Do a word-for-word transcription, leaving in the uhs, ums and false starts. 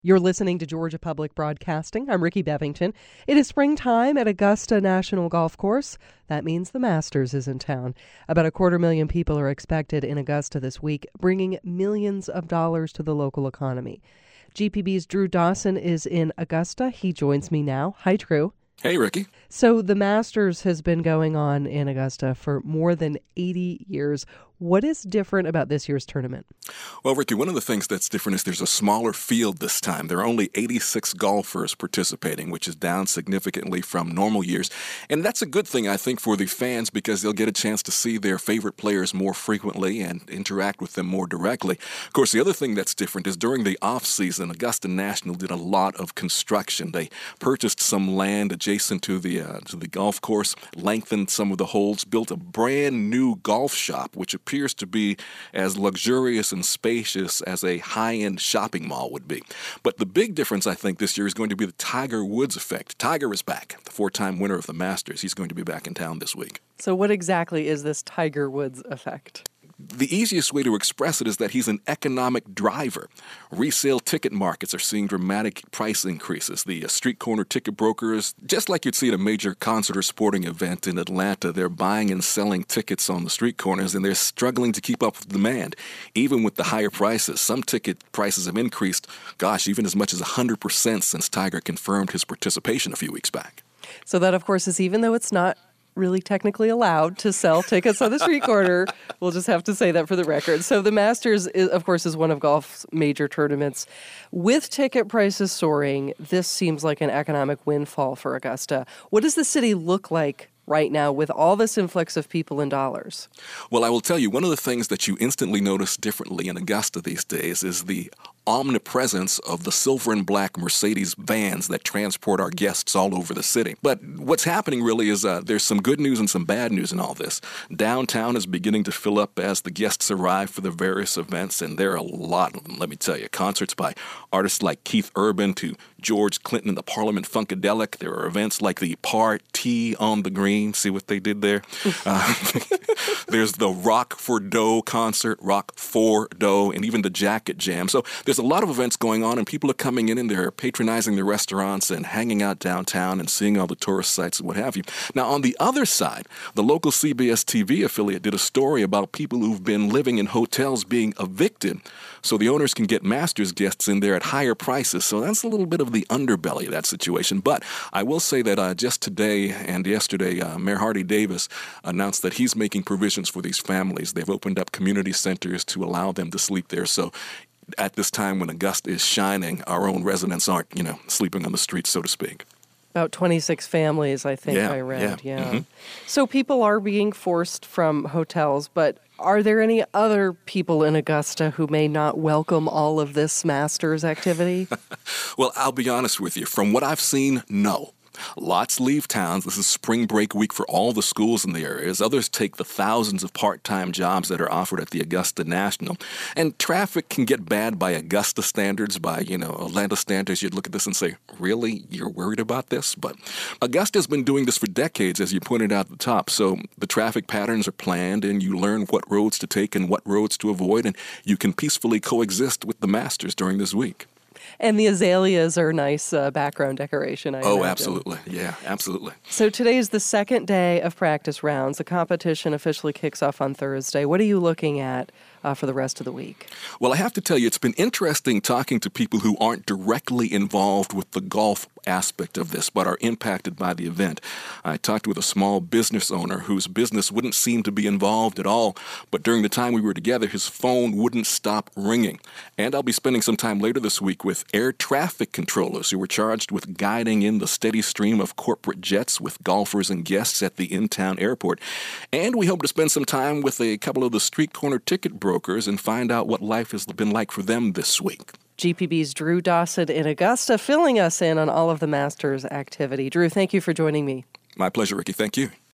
You're listening to Georgia Public Broadcasting. I'm Ricky Bevington. It is springtime at Augusta National Golf Course. That means the Masters is in town. About a quarter million people are expected in Augusta this week, bringing millions of dollars to the local economy. G P B's Drew Dawson is in Augusta. He joins me now. Hi, Drew. Hey, Ricky. So the Masters has been going on in Augusta for more than eighty years. What is different about this year's tournament? Well, Ricky, one of the things that's different is there's a smaller field this time. There are only eighty-six golfers participating, which is down significantly from normal years. And that's a good thing, I think, for the fans because they'll get a chance to see their favorite players more frequently and interact with them more directly. Of course, the other thing that's different is during the off-season, Augusta National did a lot of construction. They purchased some land adjacent to the uh, to the golf course, lengthened some of the holes, built a brand new golf shop, which appears to be as luxurious and spacious as a high-end shopping mall would be. But the big difference, I think, this year is going to be the Tiger Woods effect. Tiger is back, the four-time winner of the Masters. He's going to be back in town this week. So what exactly is this Tiger Woods effect? The easiest way to express it is that he's an economic driver. Resale ticket markets are seeing dramatic price increases. The uh, street corner ticket brokers, just like you'd see at a major concert or sporting event in Atlanta, they're buying and selling tickets on the street corners, and they're struggling to keep up with demand. Even with the higher prices, some ticket prices have increased, gosh, even as much as one hundred percent since Tiger confirmed his participation a few weeks back. So that, of course, is even though it's not really technically allowed to sell tickets on the street corner. We'll just have to say that for the record. So the Masters, is, of course, is one of golf's major tournaments. With ticket prices soaring, this seems like an economic windfall for Augusta. What does the city look like right now with all this influx of people and dollars? Well, I will tell you, one of the things that you instantly notice differently in Augusta these days is the omnipresence of the silver and black Mercedes vans that transport our guests all over the city. But what's happening really is uh, there's some good news and some bad news in all this. Downtown is beginning to fill up as the guests arrive for the various events, and there are a lot of them, let me tell you. Concerts by artists like Keith Urban to George Clinton and the Parliament Funkadelic. There are events like the Party on the Green. See what they did there? uh, there's the Rock for Dough concert, Rock for Dough, and even the Jacket Jam. So there's a lot of events going on, and people are coming in and they're patronizing the restaurants and hanging out downtown and seeing all the tourist sites and what have you. Now, on the other side, the local C B S T V affiliate did a story about people who've been living in hotels being evicted so the owners can get Masters guests in there at higher prices. So that's a little bit of the underbelly of that situation. But I will say that uh, just today and yesterday, uh, Mayor Hardy Davis announced that he's making provisions for these families. They've opened up community centers to allow them to sleep there. So at this time when Augusta is shining, our own residents aren't, you know, sleeping on the streets, so to speak. About twenty-six families, I think yeah, I read. Yeah. yeah. Mm-hmm. So people are being forced from hotels, but are there any other people in Augusta who may not welcome all of this Masters activity? Well, I'll be honest with you. From what I've seen, no. Lots leave towns. This is spring break week for all the schools in the areas. Others take the thousands of part-time jobs that are offered at the Augusta National. And traffic can get bad by Augusta standards, by, you know, Atlanta standards. You'd look at this and say, really? You're worried about this? But Augusta's been doing this for decades, as you pointed out at the top. So the traffic patterns are planned, and you learn what roads to take and what roads to avoid, and you can peacefully coexist with the Masters during this week. And the azaleas are nice uh, background decoration, I Oh, imagine. absolutely. Yeah, absolutely. So today is the second day of practice rounds. The competition officially kicks off on Thursday. What are you looking at uh, for the rest of the week? Well, I have to tell you, it's been interesting talking to people who aren't directly involved with the golf aspect of this, but are impacted by the event. I talked with a small business owner whose business wouldn't seem to be involved at all, but during the time we were together, his phone wouldn't stop ringing. And I'll be spending some time later this week with air traffic controllers who were charged with guiding in the steady stream of corporate jets with golfers and guests at the in-town airport. And we hope to spend some time with a couple of the street corner ticket brokers and find out what life has been like for them this week. G P B's Drew Dawson in Augusta, filling us in on all of the Masters activity. Drew, thank you for joining me. My pleasure, Ricky. Thank you.